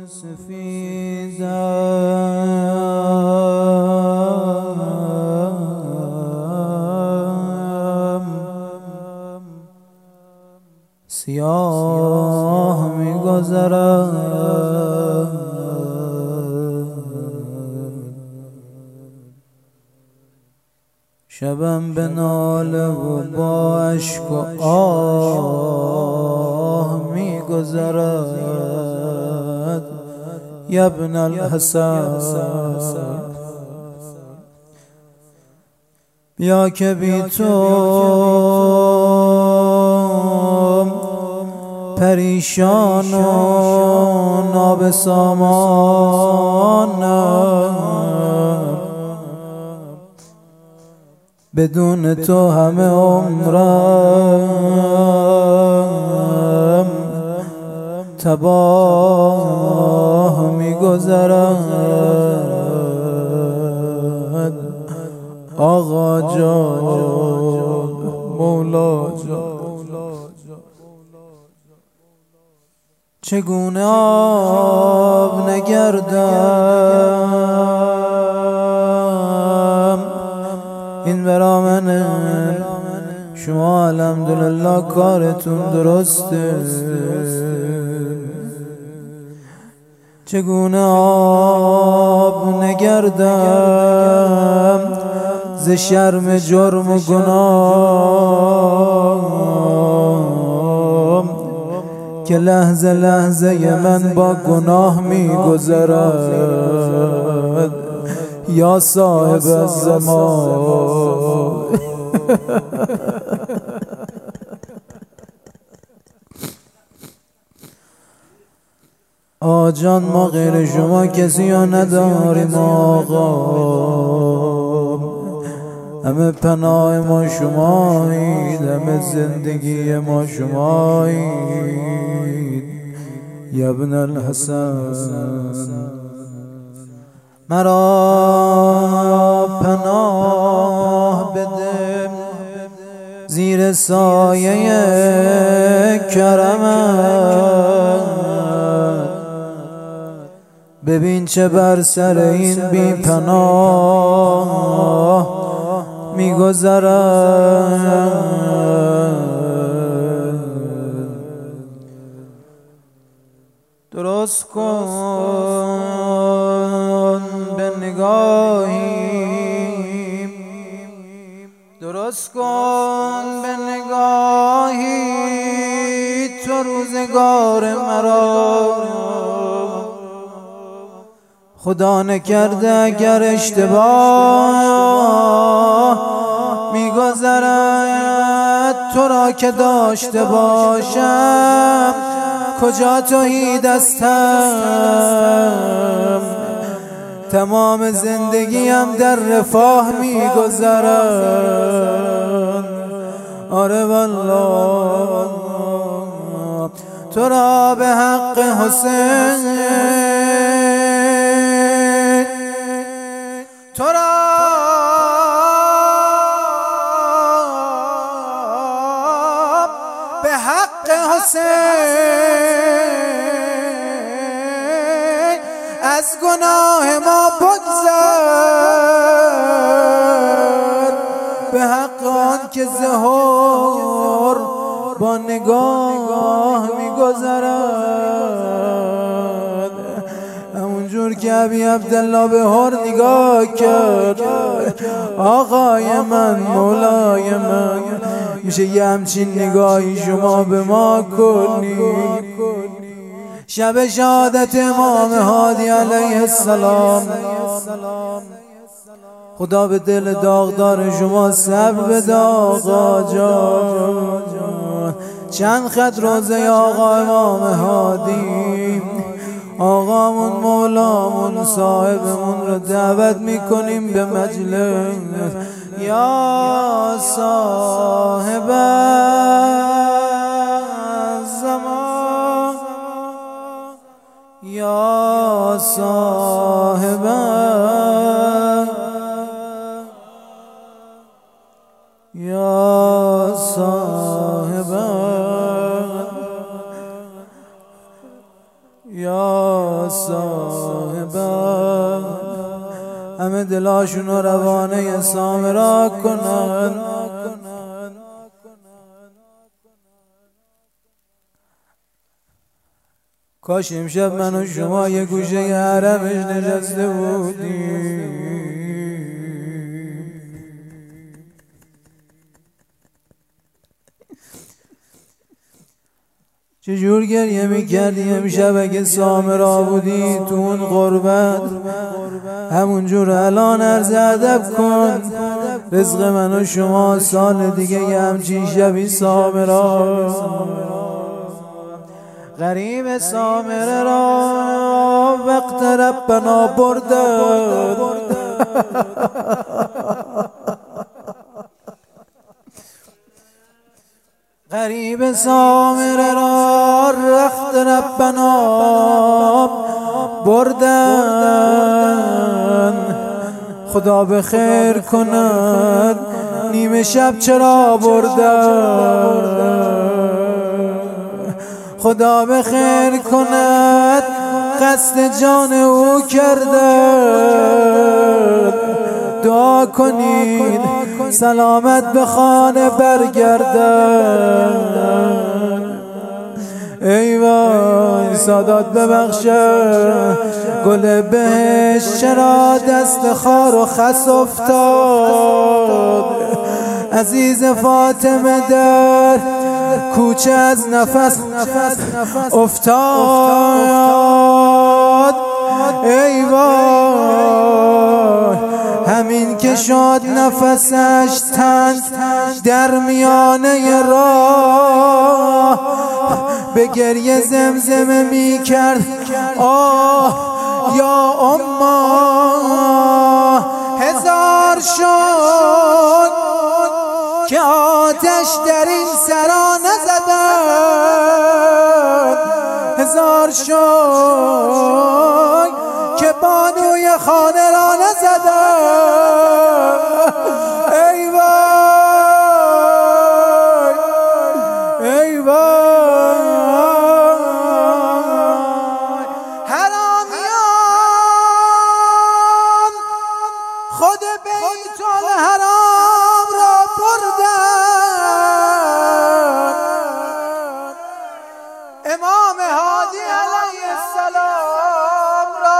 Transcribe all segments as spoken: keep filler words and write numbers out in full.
سفیدم سیاه می‌گذرد شبم به ناله و با اشک و آه می‌گذرد یا ابن الحسن بیا که بی تو پریشان و نابسامانم بدون تو همه عمرم تباه می‌گذرد آقا جان مولا جان چگونه آب نگردم این برا منه شما الحمدلله کارتون درسته چگونه آب نگردم ز شرم جرم و گناه که لحظه لحظه من با گناه می‌گذرد یا صاحب الزمان آجان ما غیر شما کسی ها نداریم آقا همه پناه ما شمایید همه زندگی ما شمایید یا ابن الحسن مرا پناه بده زیر سایه کرمت ببین چه بر سر این بی پناه می‌گذرد درست کن به نگاهی درست کن به نگاهی تو روزگار مرا خدا نکرده اگر اشتباه می‌گذرد تو را که داشته باشم کجا توحید هستم تمام زندگیم در رفاه می‌گذرد آره والله تو را به حق حسین تو را به حق حسین از گناه ما بگذر به حق آن که ظهور با نگاه می‌گذرد همونجور که ابی عبدالله به هر نگاه کرد آقای من مولای من میشه یه همچین نگاهی شما به ما کنید شب شهادت امام هادی علیه السلام خدا به دل داغدار شما صبر بده آقا جان چند خط روزه آقا امام هادی آقامون مولامون صاحبمون رو دعوت میکنیم به مجلس یا صاحب الزمان یا صاحب یا صاحب یا صاحبان همه دلاشون رو روانه سامرا کنن. کاش امشب من و شما یه گوشه حرمش نشسته بودیم. چجور گریه میکردی امشب اگه سامرا بودی تو اون غربت؟ همونجور الان عرض ادب کن. رزق من و شما سال دیگه یه همچین شبی سامرا. غریب سامره را وقت ربنا بردن. غریب سامره را رخت ربنا بردن. خدا به خیر کند نیمه شب چرا بردن. خدا به خیر کند قصد جان او کردن. دعا کنید سلامت به خانه برگردن. ای وای سادات ببخشه گل بهش چرا دست خار و خس افتاد. عزیز فاطمه در کوچه از نفس افتاد. ای وای همین که شاد نفسش تنگ در میانه راه به گریه زمزمه می کرد آه یا اما. هزار شد که آتش در این سرا نزدن. هزار شد که بانوی خانه را نزدن. ای وای ای وای حرامیان خود بیت الحرام را بردن. امام هادی علیه السلام را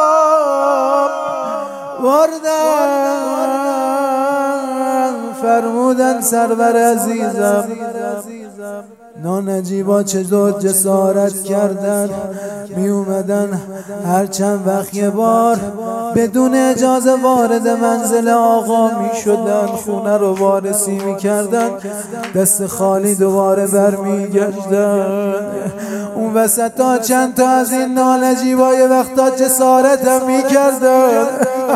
بردن. فرمودن سرور عزیزم نانجیبا چطور جسارت کردن می اومدن هر چند وقت یه بار بدون اجازه وارد منزل آقا می شدن. خونه رو وارسی می کردن دست خالی دوباره بر می گشتن. اون وسط ها چند تا از این نانجیبا یه وقتا جسارت هم می کردن.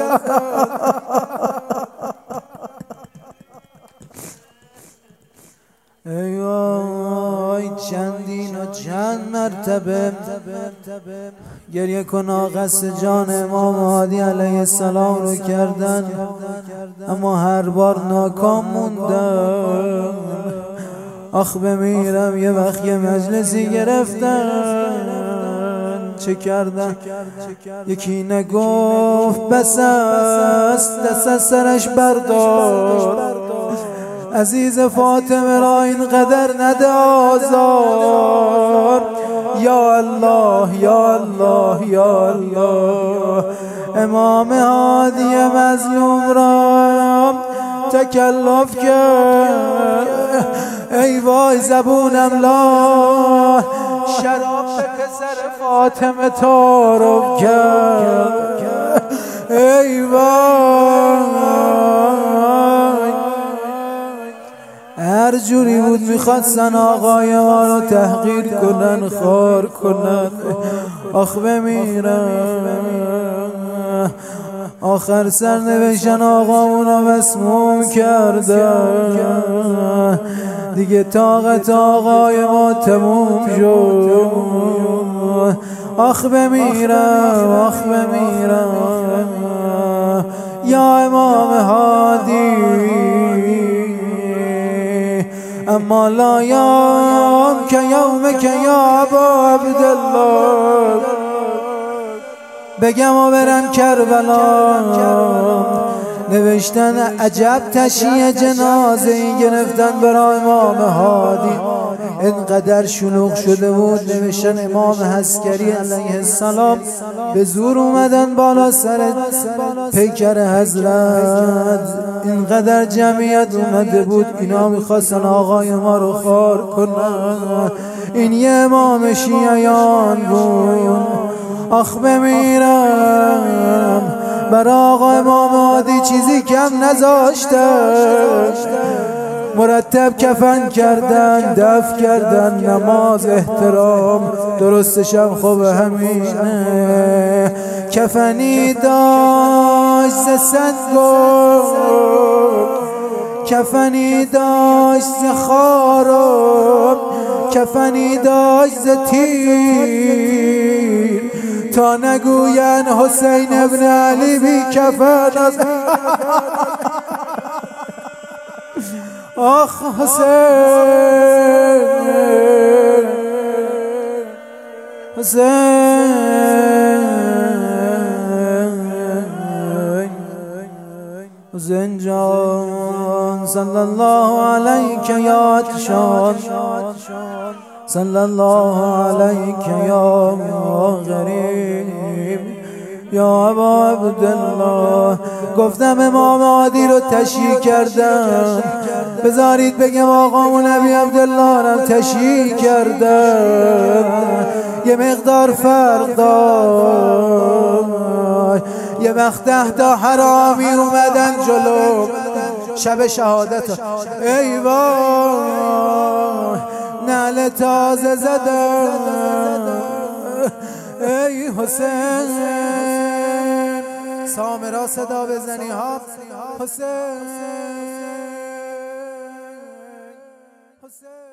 ای وای چندین و چند مرتبه گریه کن قصد جان امام هادی علیه السلام رو کردن اما هر بار ناکام موندن. آخ بمیرم یه وقت یه مجلسی گرفتن چه کردن؟ یکی نگفت بس است دست از سرش بردار. عزیز فاطمه را اینقدر نده آزار. یا الله یا الله یا الله. امام هادی مظلوم را تکلف کرد. ای وای زبونم لا شراب به پسر فاطمه تعارف کرد. ای وای هر جوری بود میخواستن آقای ما رو تحقیر کنن خار کنن. آخ بمیرم آخر سر نوشن آقامون رو مسموم کردن. دیگه طاقت آقای ما تموم شد. آخ بمیرم آخ بمیرم یا امام هادی. اما لا یوم که یوم که یا ابا عبدالله. بگم و برم کربلا. نوشتن عجب تشییع جنازه ای گرفتن برای امام هادی، اینقدر شلوغ شده بود. نوشتن امام عسکری علیه السلام به زور اومدن بالا سر پیکر حضرت، اینقدر جمعیت اومده بود اینا میخواستن آقای ما رو خوار کنن. این یه امام شیعیان بود. آخ بمیرم برای آقا امام هادی چیزی کم نذاشتن. مرتب کفن کردن، دفن کردن، نماز احترام، درستشم خوب همینه. کفنی داشت ز سنگو، کفنی داشت ز خارم، کفنی داشت ز تیر، تا نگوین حسین ابن علی بی کفن از آخ حسین حسین حسین جان صلی الله علیک یا عطشان، صلی الله علیک یا غریب یا ابا عبدالله. گفتم امام هادی رو تشییع کردن، بذارید بگم آقامون ابی عبدالله رو تشییع کردن. یه مقدار فرق داشت، یه وقت ده تا حرامی اومدن جلو شب شهادت، ای وای نعل تازه زدن. ای حسین سامرا صدا بزنی ها، حسین حسین.